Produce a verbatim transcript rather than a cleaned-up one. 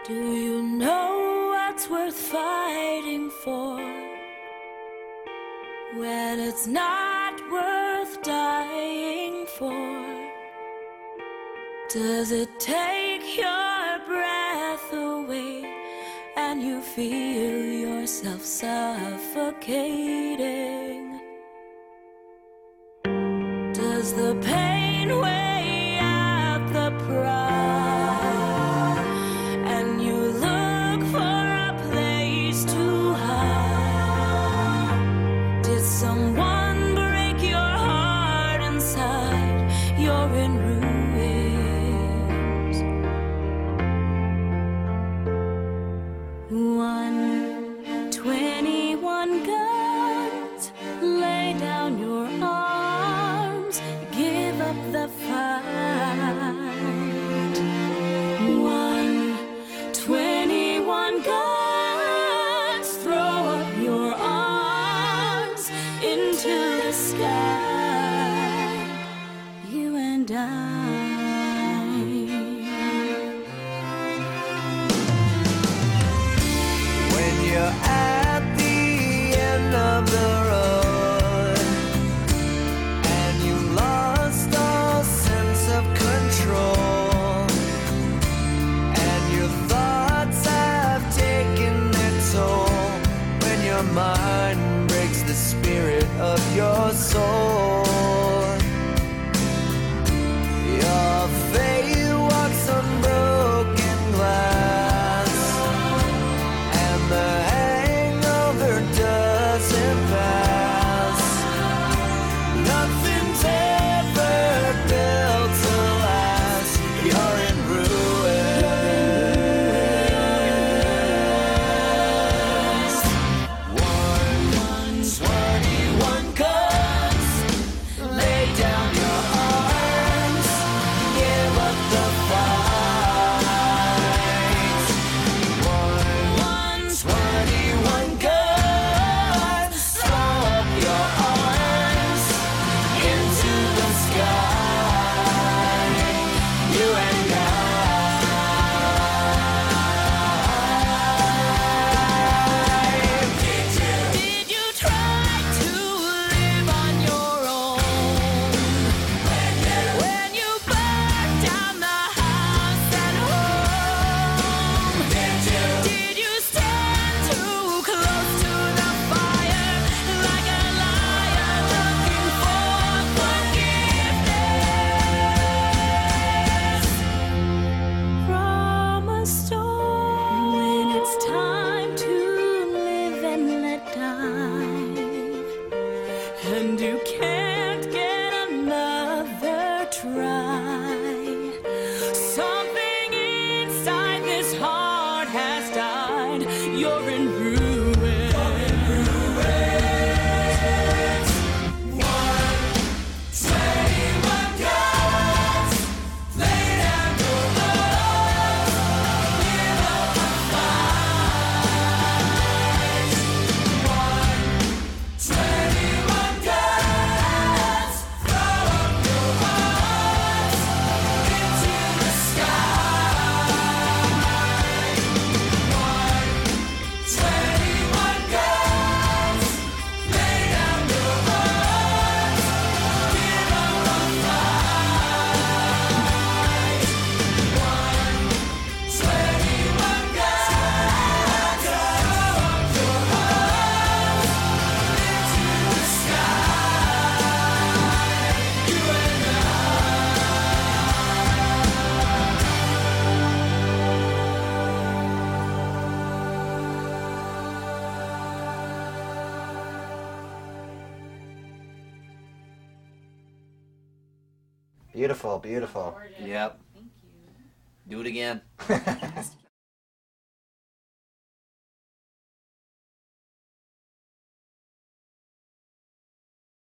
Do you know what's worth fighting for when it's not worth dying for? Does it take your breath away and you feel yourself suffocating? Does the pain weigh out the pride and you look for a place to hide? Did someone break your heart inside? You're in ruins. One twenty-one guns, lay down your arms, give up the fight. One twenty-one guns, throw up your arms into the sky. You and I. When you're at the end of the road and you lost all sense of control and your thoughts have taken their toll, when your mind breaks the spirit of your soul, your faith walks on broken glass and the hangover doesn't pass. Nothing's ever built to last. You're in ruins. One twenty-one guns, lay down your arms, give up the fight. One twenty-one guns, throw up your arms into the sky. You and I. Did you try to live on your own when you burned down the house at home? Did you stand too close to the fire like a liar looking for forgiveness from a storm? When it's time to live and let die, and you can't get another try, something inside this heart has died. You're in ruins. twenty-one guns, lay down your arms, give up the fight. One twenty-one guns, throw up your arms into the sky. One twenty-one guns, lay down your arms, give up the fight. One twenty-one guns, throw up your arms into the sky. You and Beautiful, beautiful. Yep. Do it again.